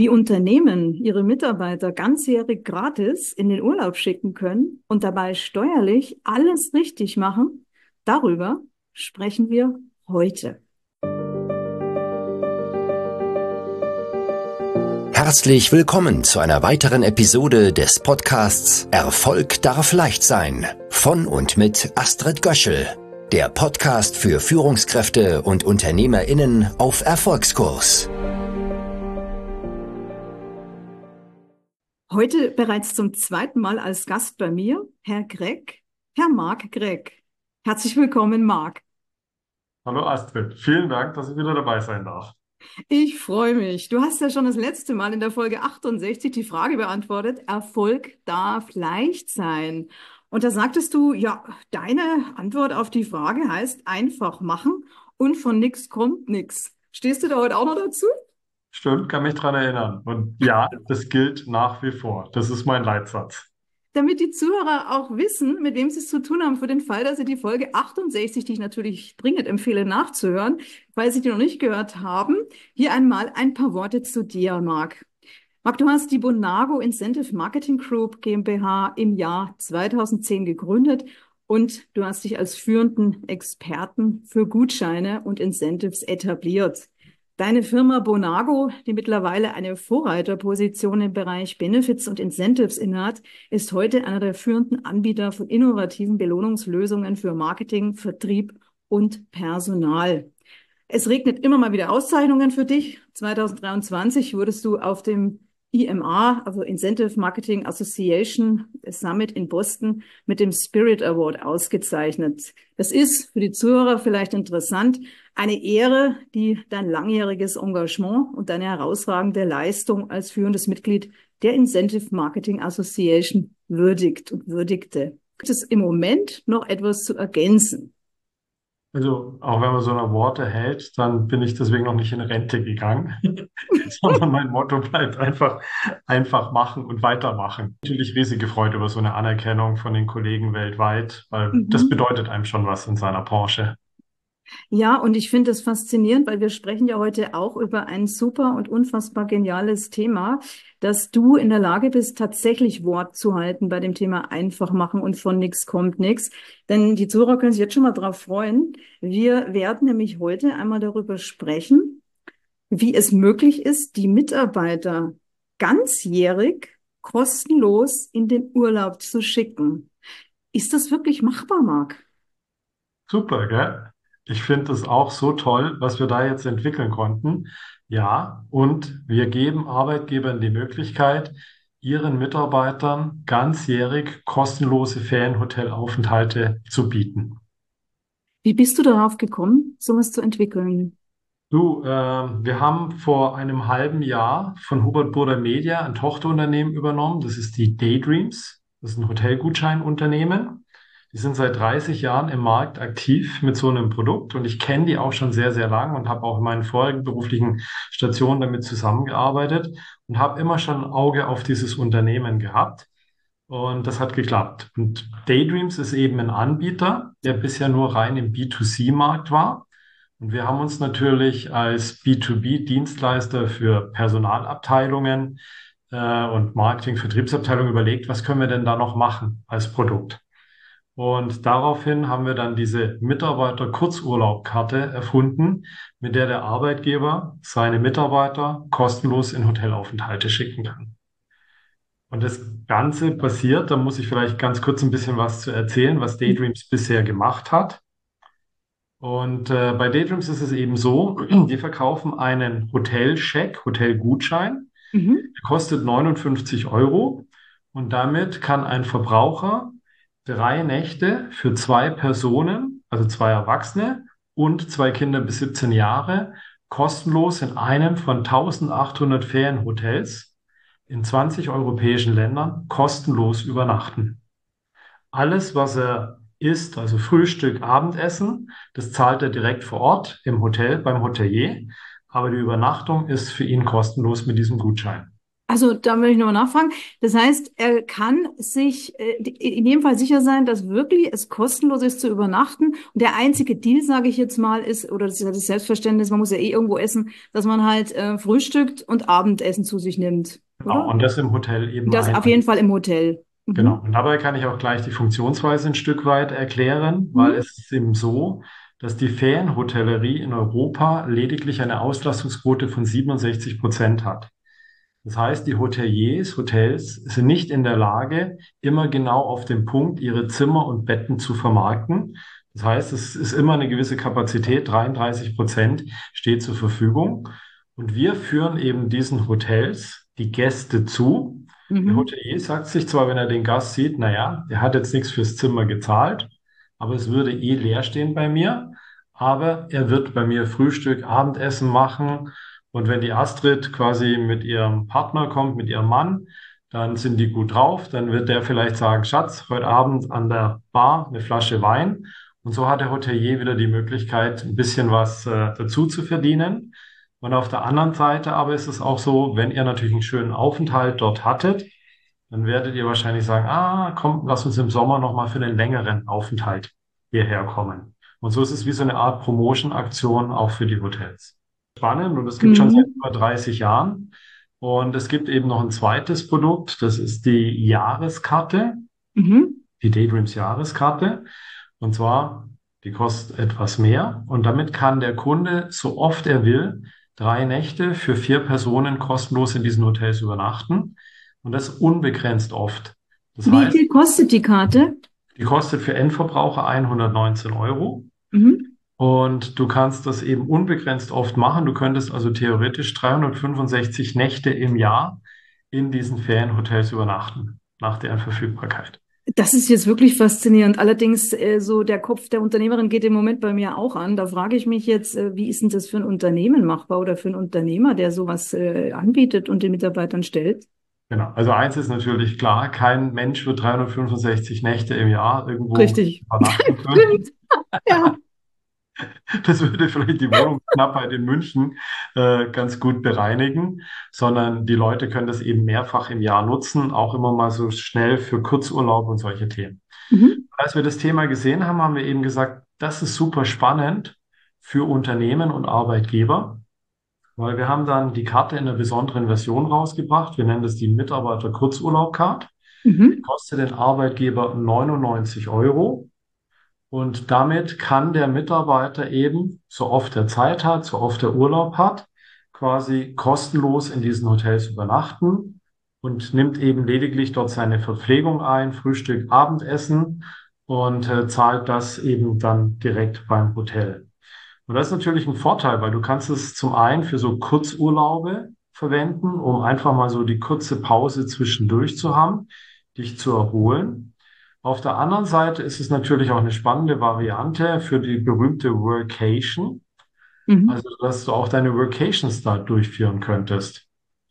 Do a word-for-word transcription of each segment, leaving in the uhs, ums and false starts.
Wie Unternehmen ihre Mitarbeiter ganzjährig gratis in den Urlaub schicken können und dabei steuerlich alles richtig machen, darüber sprechen wir heute. Herzlich willkommen zu einer weiteren Episode des Podcasts Erfolg darf leicht sein von und mit Astrid Göschel, der Podcast für Führungskräfte und UnternehmerInnen auf Erfolgskurs. Heute bereits zum zweiten Mal als Gast bei mir, Herr Gregg, Herr Marc Gregg. Herzlich willkommen, Marc. Hallo Astrid, vielen Dank, dass ich wieder dabei sein darf. Ich freue mich. Du hast ja schon das letzte Mal in der Folge achtundsechzig die Frage beantwortet, Erfolg darf leicht sein. Und da sagtest du, ja, deine Antwort auf die Frage heißt einfach machen und von nichts kommt nichts. Stehst du da heute auch noch dazu? Stimmt, kann mich dran erinnern. Und ja, das gilt nach wie vor. Das ist mein Leitsatz. Damit die Zuhörer auch wissen, mit wem sie es zu tun haben, für den Fall, dass sie die Folge achtundsechzig, die ich natürlich dringend empfehle nachzuhören, falls sie die noch nicht gehört haben, hier einmal ein paar Worte zu dir, Marc. Marc, du hast die Bonago Incentive Marketing Group GmbH im Jahr zweitausendzehn gegründet und du hast dich als führenden Experten für Gutscheine und Incentives etabliert. Deine Firma Bonago, die mittlerweile eine Vorreiterposition im Bereich Benefits und Incentives innehat, ist heute einer der führenden Anbieter von innovativen Belohnungslösungen für Marketing, Vertrieb und Personal. Es regnet immer mal wieder Auszeichnungen für dich. zweitausenddreiundzwanzig wurdest du auf dem I M A, also Incentive Marketing Association Summit in Boston, mit dem Spirit Award ausgezeichnet. Das ist für die Zuhörer vielleicht interessant, eine Ehre, die dein langjähriges Engagement und deine herausragende Leistung als führendes Mitglied der Incentive Marketing Association würdigt und würdigte. Gibt es im Moment noch etwas zu ergänzen? Also, auch wenn man so eine Worte hält, dann bin ich deswegen noch nicht in Rente gegangen, sondern mein Motto bleibt einfach, einfach machen und weitermachen. Natürlich riesige Freude über so eine Anerkennung von den Kollegen weltweit, weil das Mhm. bedeutet einem schon was in seiner Branche. Ja, und ich finde es faszinierend, weil wir sprechen ja heute auch über ein super und unfassbar geniales Thema, dass du in der Lage bist, tatsächlich Wort zu halten bei dem Thema einfach machen und von nichts kommt nichts. Denn die Zuhörer können sich jetzt schon mal drauf freuen. Wir werden nämlich heute einmal darüber sprechen, wie es möglich ist, die Mitarbeiter ganzjährig kostenlos in den Urlaub zu schicken. Ist das wirklich machbar, Marc? Super, gell? Ich finde das auch so toll, was wir da jetzt entwickeln konnten. Ja, und wir geben Arbeitgebern die Möglichkeit, ihren Mitarbeitern ganzjährig kostenlose Ferienhotelaufenthalte zu bieten. Wie bist du darauf gekommen, sowas zu entwickeln? Du, äh, wir haben vor einem halben Jahr von Hubert Burda Media ein Tochterunternehmen übernommen. Das ist die Daydreams. Das ist ein Hotelgutscheinunternehmen. Die sind seit dreißig Jahren im Markt aktiv mit so einem Produkt und ich kenne die auch schon sehr, sehr lang und habe auch in meinen vorigen beruflichen Stationen damit zusammengearbeitet und habe immer schon ein Auge auf dieses Unternehmen gehabt. Und das hat geklappt. Und Daydreams ist eben ein Anbieter, der bisher nur rein im B zwei C-Markt war. Und wir haben uns natürlich als B zwei B-Dienstleister für Personalabteilungen äh, und Marketing-Vertriebsabteilungen überlegt, was können wir denn da noch machen als Produkt? Und daraufhin haben wir dann diese Mitarbeiter-Kurzurlaubkarte erfunden, mit der der Arbeitgeber seine Mitarbeiter kostenlos in Hotelaufenthalte schicken kann. Und das Ganze passiert, da muss ich vielleicht ganz kurz ein bisschen was zu erzählen, was Daydreams bisher gemacht hat. Und äh, bei Daydreams ist es eben so, die verkaufen einen Hotelscheck, Hotelgutschein, Mhm. der kostet neunundfünfzig Euro und damit kann ein Verbraucher drei Nächte für zwei Personen, also zwei Erwachsene und zwei Kinder bis siebzehn Jahre, kostenlos in einem von eintausendachthundert Ferienhotels in zwanzig europäischen Ländern kostenlos übernachten. Alles, was er isst, also Frühstück, Abendessen, das zahlt er direkt vor Ort im Hotel beim Hotelier, aber die Übernachtung ist für ihn kostenlos mit diesem Gutschein. Also da möchte ich nochmal nachfragen. Das heißt, er kann sich äh, in jedem Fall sicher sein, dass wirklich es kostenlos ist zu übernachten. Und der einzige Deal, sage ich jetzt mal, ist, oder das ist ja das Selbstverständnis, man muss ja eh irgendwo essen, dass man halt äh, frühstückt und Abendessen zu sich nimmt, Genau, oder? und das im Hotel eben Das ein. auf jeden Fall im Hotel. Genau, Mhm. und dabei kann ich auch gleich die Funktionsweise ein Stück weit erklären, weil Mhm. es ist eben so, dass die Ferienhotellerie in Europa lediglich eine Auslastungsquote von siebenundsechzig Prozent hat. Das heißt, die Hoteliers, Hotels sind nicht in der Lage, immer genau auf den Punkt ihre Zimmer und Betten zu vermarkten. Das heißt, es ist immer eine gewisse Kapazität, dreiunddreißig Prozent steht zur Verfügung. Und wir führen eben diesen Hotels die Gäste zu. Der Mhm. Hotelier sagt sich zwar, wenn er den Gast sieht, naja, der hat jetzt nichts fürs Zimmer gezahlt, aber es würde eh leer stehen bei mir. Aber er wird bei mir Frühstück, Abendessen machen. Und wenn die Astrid quasi mit ihrem Partner kommt, mit ihrem Mann, dann sind die gut drauf. Dann wird der vielleicht sagen, Schatz, heute Abend an der Bar eine Flasche Wein. Und so hat der Hotelier wieder die Möglichkeit, ein bisschen was äh, dazu zu verdienen. Und auf der anderen Seite aber ist es auch so, wenn ihr natürlich einen schönen Aufenthalt dort hattet, dann werdet ihr wahrscheinlich sagen, ah, komm, lass uns im Sommer nochmal für einen längeren Aufenthalt hierher kommen. Und so ist es wie so eine Art Promotion-Aktion auch für die Hotels. Spannend und es gibt schon seit Mhm. über dreißig Jahren. Und es gibt eben noch ein zweites Produkt, das ist die Jahreskarte, Mhm. die Daydreams Jahreskarte. Und zwar, die kostet etwas mehr und damit kann der Kunde, so oft er will, drei Nächte für vier Personen kostenlos in diesen Hotels übernachten und das unbegrenzt oft. Das Wie heißt, viel kostet die Karte? die kostet für Endverbraucher hundertneunzehn Euro Mhm. und du kannst das eben unbegrenzt oft machen. Du könntest also theoretisch dreihundertfünfundsechzig Nächte im Jahr in diesen Ferienhotels übernachten, nach deren Verfügbarkeit. Das ist jetzt wirklich faszinierend. Allerdings, äh, so der Kopf der Unternehmerin geht im Moment bei mir auch an. Da frage ich mich jetzt, äh, wie ist denn das für ein Unternehmen machbar oder für einen Unternehmer, der sowas äh, anbietet und den Mitarbeitern stellt? Genau. Also eins ist natürlich klar, kein Mensch wird dreihundertfünfundsechzig Nächte im Jahr irgendwo Richtig. übernachten können. Stimmt. Ja. Das würde vielleicht die Wohnungsknappheit in München äh, ganz gut bereinigen, sondern die Leute können das eben mehrfach im Jahr nutzen, auch immer mal so schnell für Kurzurlaub und solche Themen. Mhm. Als wir das Thema gesehen haben, haben wir eben gesagt, das ist super spannend für Unternehmen und Arbeitgeber, weil wir haben dann die Karte in einer besonderen Version rausgebracht. Wir nennen das die Mitarbeiter-Kurzurlaub-Card. Mhm. Kostet den Arbeitgeber neunundneunzig Euro. Und damit kann der Mitarbeiter eben, so oft er Zeit hat, so oft er Urlaub hat, quasi kostenlos in diesen Hotels übernachten und nimmt eben lediglich dort seine Verpflegung ein, Frühstück, Abendessen und äh, zahlt das eben dann direkt beim Hotel. Und das ist natürlich ein Vorteil, weil du kannst es zum einen für so Kurzurlaube verwenden, um einfach mal so die kurze Pause zwischendurch zu haben, dich zu erholen. Auf der anderen Seite ist es natürlich auch eine spannende Variante für die berühmte Workation, Mhm. also dass du auch deine Workations da durchführen könntest.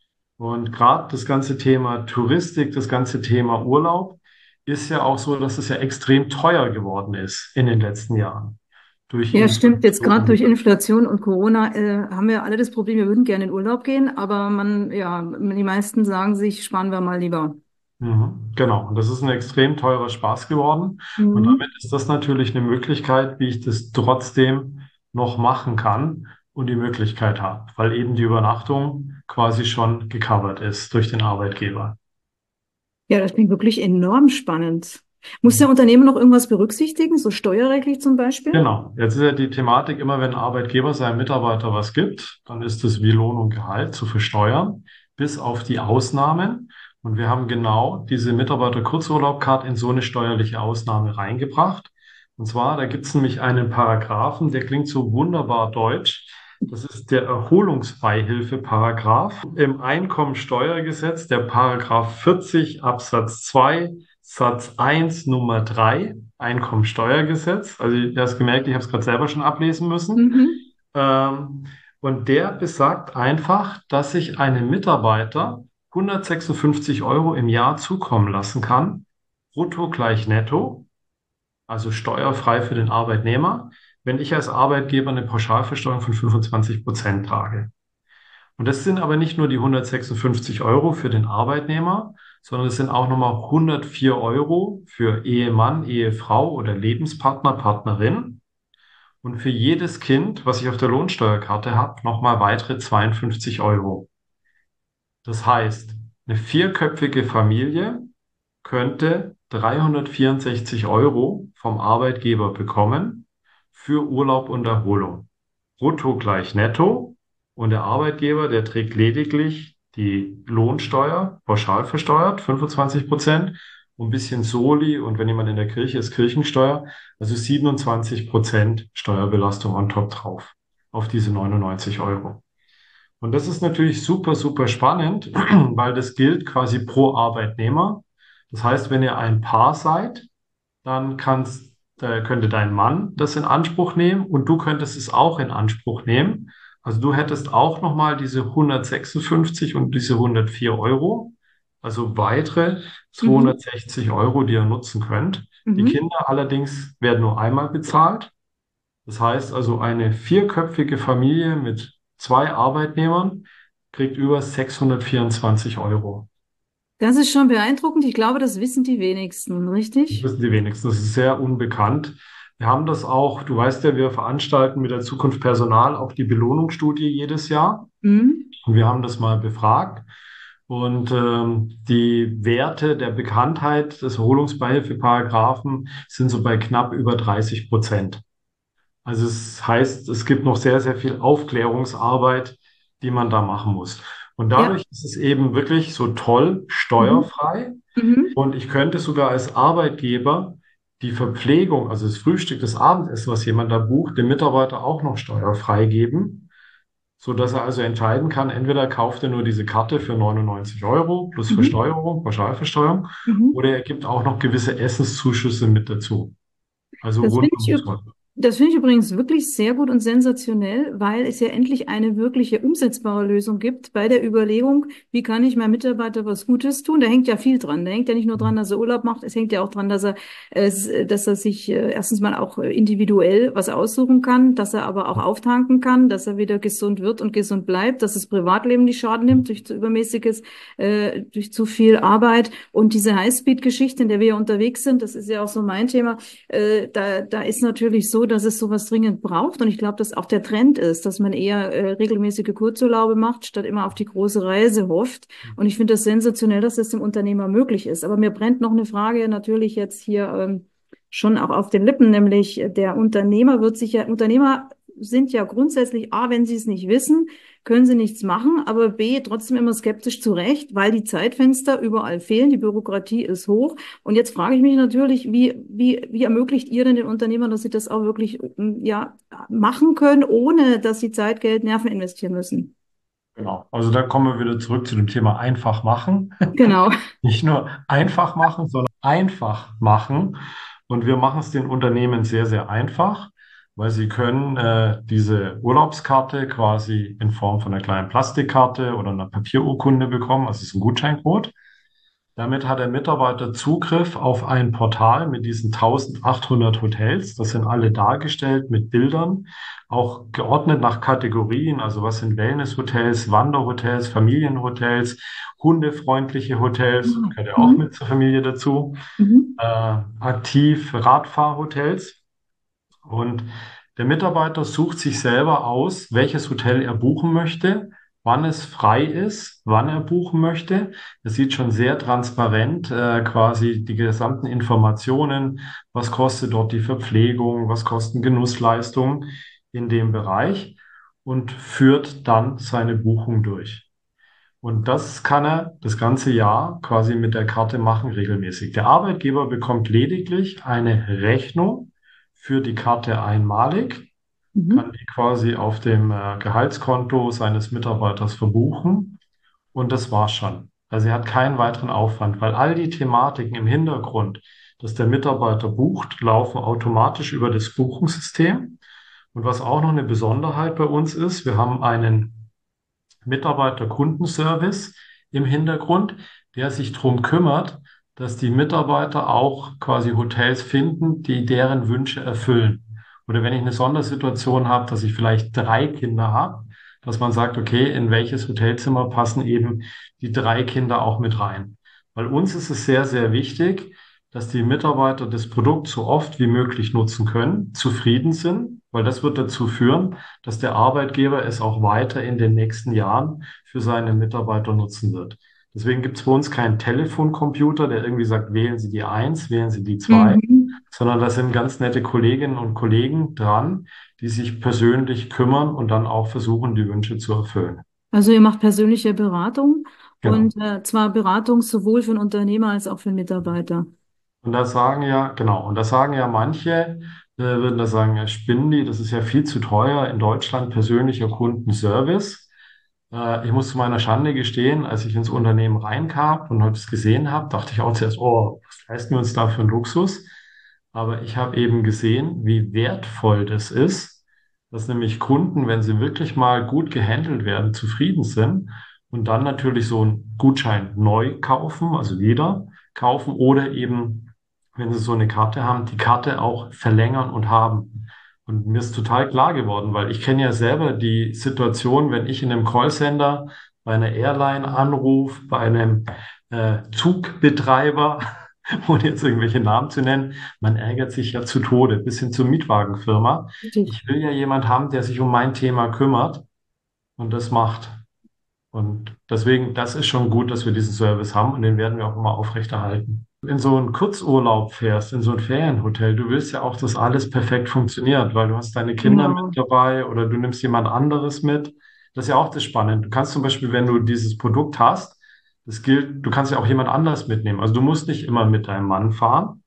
Und gerade das ganze Thema Touristik, das ganze Thema Urlaub ist ja auch so, dass es ja extrem teuer geworden ist in den letzten Jahren durch Ja, stimmt. Jetzt gerade Inflation. durch Inflation und Corona äh, haben wir alle das Problem, wir würden gerne in Urlaub gehen, aber man, ja, die meisten sagen sich, sparen wir mal lieber. Mhm, genau, und das ist ein extrem teurer Spaß geworden. Und Mhm. damit ist das natürlich eine Möglichkeit, wie ich das trotzdem noch machen kann und die Möglichkeit habe, weil eben die Übernachtung quasi schon gecovert ist durch den Arbeitgeber. Ja, das klingt wirklich enorm spannend. Muss der Mhm. Unternehmen noch irgendwas berücksichtigen, so steuerrechtlich zum Beispiel? Genau, jetzt ist ja die Thematik immer, wenn ein Arbeitgeber seinem Mitarbeiter was gibt, dann ist es wie Lohn und Gehalt zu versteuern, bis auf die Ausnahmen. Und wir haben genau diese Mitarbeiter-Kurzurlaub-Card in so eine steuerliche Ausnahme reingebracht. Und zwar, da gibt es nämlich einen Paragraphen, der klingt so wunderbar deutsch. Das ist der Erholungsbeihilfe-Paragraph im Einkommensteuergesetz, der Paragraph vierzig Absatz zwei Satz eins Nummer drei Einkommensteuergesetz. Also du hast gemerkt, ich habe es gerade selber schon ablesen müssen. Mhm. Ähm, und der besagt einfach, dass ich einem Mitarbeiter hundertsechsundfünfzig Euro im Jahr zukommen lassen kann, brutto gleich netto, also steuerfrei für den Arbeitnehmer, wenn ich als Arbeitgeber eine Pauschalversteuerung von fünfundzwanzig Prozent trage. Und das sind aber nicht nur die hundertsechsundfünfzig Euro für den Arbeitnehmer, sondern es sind auch nochmal hundertvier Euro für Ehemann, Ehefrau oder Lebenspartner, Partnerin. Und für jedes Kind, was ich auf der Lohnsteuerkarte habe, nochmal weitere zweiundfünfzig Euro. Das heißt, eine vierköpfige Familie könnte dreihundertvierundsechzig Euro vom Arbeitgeber bekommen für Urlaub und Erholung. Brutto gleich netto. Und der Arbeitgeber, der trägt lediglich die Lohnsteuer, pauschal versteuert, fünfundzwanzig Prozent, und ein bisschen Soli und wenn jemand in der Kirche ist, Kirchensteuer, also siebenundzwanzig Prozent Steuerbelastung on top drauf, auf diese neunundneunzig Euro. Und das ist natürlich super, super spannend, weil das gilt quasi pro Arbeitnehmer. Das heißt, wenn ihr ein Paar seid, dann kannst, äh, könnte dein Mann das in Anspruch nehmen und du könntest es auch in Anspruch nehmen. Also du hättest auch nochmal diese hundertsechsundfünfzig und diese hundertvier Euro, also weitere Mhm. zweihundertsechzig Euro, die ihr nutzen könnt. Die Mhm. Kinder allerdings werden nur einmal bezahlt. Das heißt also, eine vierköpfige Familie mit zwei Arbeitnehmern kriegt über sechshundertvierundzwanzig Euro. Das ist schon beeindruckend. Ich glaube, das wissen die wenigsten, Das richtig? wissen die wenigsten. Das ist sehr unbekannt. Wir haben das auch, du weißt ja, wir veranstalten mit der Zukunft Personal auch die Belohnungsstudie jedes Jahr. Mhm. Und wir haben das mal befragt. Und ähm, die Werte der Bekanntheit des Erholungsbeihilfeparagraphen sind so bei knapp über dreißig Prozent. Also es heißt, es gibt noch sehr, sehr viel Aufklärungsarbeit, die man da machen muss. Und Ja. dadurch ist es eben wirklich so toll, Mhm. steuerfrei. Mhm. Und ich könnte sogar als Arbeitgeber die Verpflegung, also das Frühstück, das Abendessen, was jemand da bucht, dem Mitarbeiter auch noch steuerfrei geben, so dass er also entscheiden kann, entweder kauft er nur diese Karte für neunundneunzig Euro plus Mhm. Versteuerung, Pauschalversteuerung, Mhm. oder er gibt auch noch gewisse Essenszuschüsse mit dazu. Also Das finde ich, rundum üb- toll. das finde ich übrigens wirklich sehr gut und sensationell, weil es ja endlich eine wirkliche umsetzbare Lösung gibt bei der Überlegung, wie kann ich meinem Mitarbeiter was Gutes tun? Da hängt ja viel dran. Da hängt ja nicht nur dran, dass er Urlaub macht, es hängt ja auch dran, dass er, es, dass er sich äh, erstens mal auch äh, individuell was aussuchen kann, dass er aber auch auftanken kann, dass er wieder gesund wird und gesund bleibt, dass das Privatleben nicht Schaden nimmt durch zu übermäßiges, äh, durch zu viel Arbeit. Und diese Highspeed-Geschichte, in der wir ja unterwegs sind, das ist ja auch so mein Thema, äh, da, da ist natürlich so, dass es sowas dringend braucht. Und ich glaube, dass auch der Trend ist, dass man eher äh, regelmäßige Kurzurlaube macht, statt immer auf die große Reise hofft. Und ich finde das sensationell, dass das dem Unternehmer möglich ist. Aber mir brennt noch eine Frage natürlich jetzt hier ähm, schon auch auf den Lippen, nämlich äh, der Unternehmer wird sich ja, Unternehmer sind ja grundsätzlich, A, wenn sie es nicht wissen, können sie nichts machen, aber B, trotzdem immer skeptisch zurecht, weil die Zeitfenster überall fehlen, die Bürokratie ist hoch. Und jetzt frage ich mich natürlich, wie, wie, wie ermöglicht ihr denn den Unternehmern, dass sie das auch wirklich, mm, ja, machen können, ohne dass sie Zeit, Geld, Nerven investieren müssen? Genau. Also da kommen wir wieder zurück zu dem Thema einfach machen. Genau. Nicht nur einfach machen, sondern einfach machen. Und wir machen es den Unternehmen sehr, sehr einfach, weil sie können äh, diese Urlaubskarte quasi in Form von einer kleinen Plastikkarte oder einer Papierurkunde bekommen. Also es ist ein Gutscheincode. Damit hat der Mitarbeiter Zugriff auf ein Portal mit diesen eintausendachthundert Hotels. Das sind alle dargestellt mit Bildern, auch geordnet nach Kategorien. Also was sind Wellnesshotels, Wanderhotels, Familienhotels, hundefreundliche Hotels, Ah, gehört ja auch mhm. mit zur Familie dazu, Mhm. äh, aktiv Radfahrhotels. Und der Mitarbeiter sucht sich selber aus, welches Hotel er buchen möchte, wann es frei ist, wann er buchen möchte. Er sieht schon sehr transparent äh, quasi die gesamten Informationen, was kostet dort die Verpflegung, was kosten Genussleistungen in dem Bereich und führt dann seine Buchung durch. Und das kann er das ganze Jahr quasi mit der Karte machen, regelmäßig. Der Arbeitgeber bekommt lediglich eine Rechnung für die Karte einmalig, kann Mhm. die quasi auf dem äh, Gehaltskonto seines Mitarbeiters verbuchen und das war's schon. Also er hat keinen weiteren Aufwand, weil all die Thematiken im Hintergrund, dass der Mitarbeiter bucht, laufen automatisch über das Buchungssystem. Und was auch noch eine Besonderheit bei uns ist, wir haben einen Mitarbeiterkundenservice im Hintergrund, der sich darum kümmert, dass die Mitarbeiter auch quasi Hotels finden, die deren Wünsche erfüllen. Oder wenn ich eine Sondersituation habe, dass ich vielleicht drei Kinder habe, dass man sagt, okay, in welches Hotelzimmer passen eben die drei Kinder auch mit rein. Weil uns ist es sehr, sehr wichtig, dass die Mitarbeiter das Produkt so oft wie möglich nutzen können, zufrieden sind, weil das wird dazu führen, dass der Arbeitgeber es auch weiter in den nächsten Jahren für seine Mitarbeiter nutzen wird. Deswegen gibt es bei uns keinen Telefoncomputer, der irgendwie sagt, wählen Sie die eins, wählen Sie die zwei, Mhm. sondern da sind ganz nette Kolleginnen und Kollegen dran, die sich persönlich kümmern und dann auch versuchen, die Wünsche zu erfüllen. Also ihr macht persönliche Beratung Genau. und äh, zwar Beratung sowohl für den Unternehmer als auch für den Mitarbeiter. Und da sagen ja, genau, und da sagen ja manche, äh, würden da sagen, ja, spinnen die, das ist ja viel zu teuer in Deutschland, persönlicher Kundenservice. Äh, ich muss zu meiner Schande gestehen, als ich ins Unternehmen reinkam und heute es gesehen habe, dachte ich auch zuerst, oh, was leisten wir uns da für einen Luxus? Aber ich habe eben gesehen, wie wertvoll das ist, dass nämlich Kunden, wenn sie wirklich mal gut gehandelt werden, zufrieden sind und dann natürlich so einen Gutschein neu kaufen, also wieder kaufen oder eben, wenn sie so eine Karte haben, die Karte auch verlängern und haben. Und mir ist total klar geworden, weil ich kenne ja selber die Situation, wenn ich in einem Callcenter bei einer Airline anrufe, bei einem äh, Zugbetreiber, ohne jetzt irgendwelche Namen zu nennen, man ärgert sich ja zu Tode, bis hin zur Mietwagenfirma. Richtig. Ich will ja jemand haben, der sich um mein Thema kümmert und das macht. Und deswegen, das ist schon gut, dass wir diesen Service haben und den werden wir auch immer aufrechterhalten. In so einen Kurzurlaub fährst, in so ein Ferienhotel, du willst ja auch, dass alles perfekt funktioniert, weil du hast deine Kinder mit Genau. dabei oder du nimmst jemand anderes mit. Das ist ja auch das Spannende. Du kannst zum Beispiel, wenn du dieses Produkt hast, das gilt, du kannst ja auch jemand anders mitnehmen. Also du musst nicht immer mit deinem Mann fahren,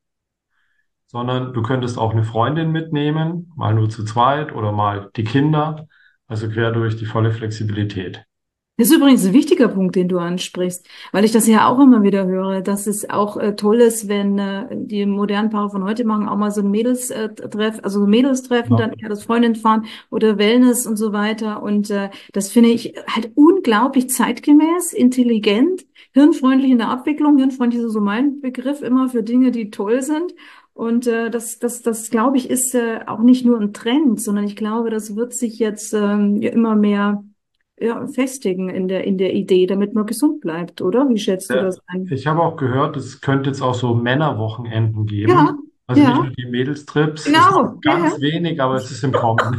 sondern du könntest auch eine Freundin mitnehmen, mal nur zu zweit oder mal die Kinder. Also quer durch die volle Flexibilität. Das ist übrigens ein wichtiger Punkt, den du ansprichst, weil ich das ja auch immer wieder höre, dass es auch äh, toll ist, wenn äh, die modernen Paare von heute machen auch mal so ein Mädels-Treff, also so Mädels-Treffen, Ja. dann eher das Freundinnenfahren oder Wellness und so weiter. Und äh, das finde ich halt unglaublich zeitgemäß, intelligent, hirnfreundlich in der Abwicklung. Hirnfreundlich ist so mein Begriff immer für Dinge, die toll sind. Und äh, das, das, das glaube ich, ist äh, auch nicht nur ein Trend, sondern ich glaube, das wird sich jetzt ähm, ja immer mehr ja, festigen in der, in der Idee, damit man gesund bleibt, oder? Wie schätzt du Ja, das ein? ich habe auch gehört, es könnte jetzt auch so Männerwochenenden Ja, geben. Also nicht ja, nur die Mädelstrips, ist noch genau. Ja, ja. ganz wenig, aber es ist im Kommen.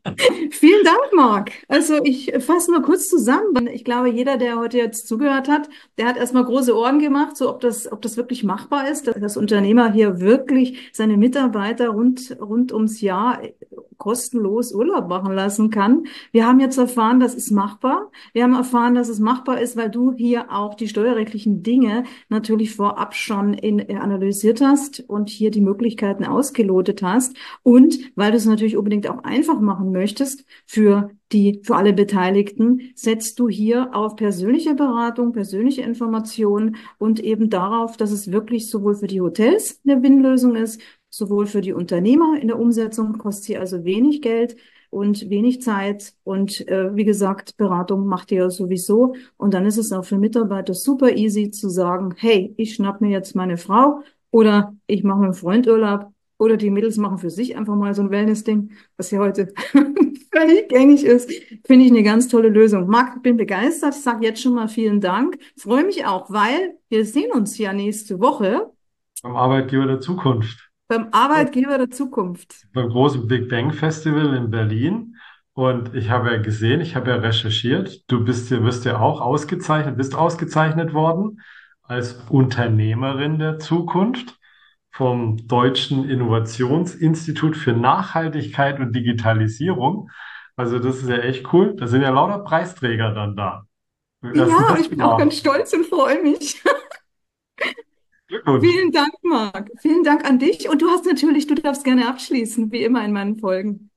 Vielen Dank, Marc. Also ich fasse mal kurz zusammen. Ich glaube, jeder, der heute jetzt zugehört hat, der hat erstmal große Ohren gemacht, so ob das, ob das wirklich machbar ist, dass das Unternehmer hier wirklich seine Mitarbeiter rund, rund ums Jahr kostenlos Urlaub machen lassen kann. Wir haben jetzt erfahren, das ist machbar. Wir haben erfahren, dass es machbar ist, weil du hier auch die steuerrechtlichen Dinge natürlich vorab schon in, äh, analysiert hast und hier die Möglichkeiten ausgelotet hast. Und weil du es natürlich unbedingt auch einfach machen möchtest für die, für alle Beteiligten, setzt du hier auf persönliche Beratung, persönliche Informationen und eben darauf, dass es wirklich sowohl für die Hotels eine Win-Lösung ist, sowohl für die Unternehmer in der Umsetzung, kostet sie also wenig Geld und wenig Zeit. Und äh, wie gesagt, Beratung macht ihr ja sowieso. Und dann ist es auch für Mitarbeiter super easy zu sagen, hey, ich schnapp mir jetzt meine Frau oder ich mache mit einem Freund Urlaub. Oder die Mädels machen für sich einfach mal so ein Wellness-Ding, was ja heute völlig gängig ist. Finde ich eine ganz tolle Lösung. Marc, ich bin begeistert. Ich sage jetzt schon mal vielen Dank. Freue mich auch, weil wir sehen uns ja nächste Woche Beim Arbeitgeber der Zukunft. beim Arbeitgeber der Zukunft. Beim großen Big Bang Festival in Berlin. Und ich habe ja gesehen, ich habe ja recherchiert, du bist ja, wirst ja auch ausgezeichnet, bist ausgezeichnet worden als Unternehmerin der Zukunft vom Deutschen Innovationsinstitut für Nachhaltigkeit und Digitalisierung. Also das ist ja echt cool. Da sind ja lauter Preisträger dann da. Dass du Ja, und das ich bin auch ganz machst. stolz und freue mich. Glückwunsch. Vielen Dank, Marc. Vielen Dank an dich. Und du hast natürlich, du darfst gerne abschließen, wie immer in meinen Folgen.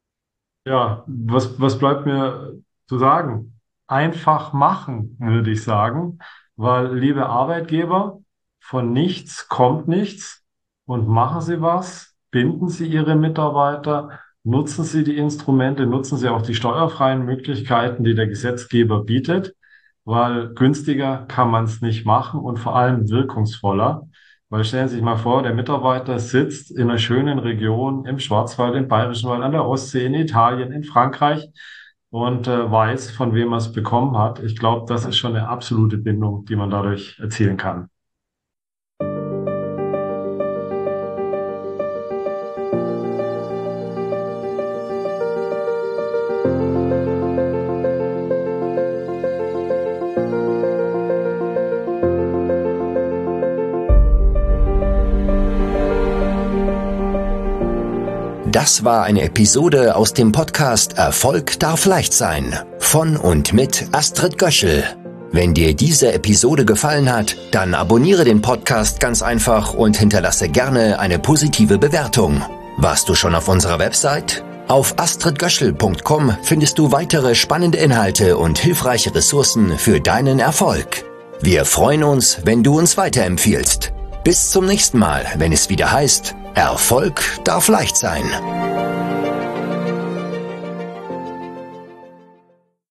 Ja, was, was bleibt mir zu sagen? Einfach machen, würde ich sagen, weil, liebe Arbeitgeber, von nichts kommt nichts und machen Sie was, binden Sie Ihre Mitarbeiter, nutzen Sie die Instrumente, nutzen Sie auch die steuerfreien Möglichkeiten, die der Gesetzgeber bietet, weil günstiger kann man es nicht machen und vor allem wirkungsvoller. Weil stellen Sie sich mal vor, der Mitarbeiter sitzt in einer schönen Region im Schwarzwald, im Bayerischen Wald, an der Ostsee, in Italien, in Frankreich. und äh, weiß, von wem er es bekommen hat. Ich glaube, das ist schon eine absolute Bindung, die man dadurch erzielen kann. Das war eine Episode aus dem Podcast Erfolg darf leicht sein von und mit Astrid Göschel. Wenn dir diese Episode gefallen hat, dann abonniere den Podcast ganz einfach und hinterlasse gerne eine positive Bewertung. Warst du schon auf unserer Website? Auf astrid göschel punkt com findest du weitere spannende Inhalte und hilfreiche Ressourcen für deinen Erfolg. Wir freuen uns, wenn du uns weiterempfiehlst. Bis zum nächsten Mal, wenn es wieder heißt, Erfolg darf leicht sein.